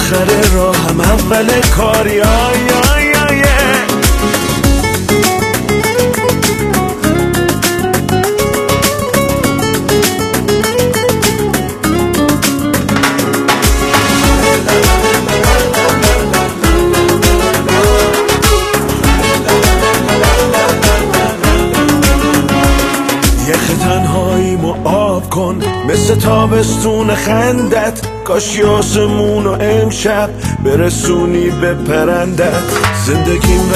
آخر راه هم اول کاری یخ تنهاییمو آب کن مثل تابستون خندت، کاش آسمونو امشب برسونی به پرندت. زندگیم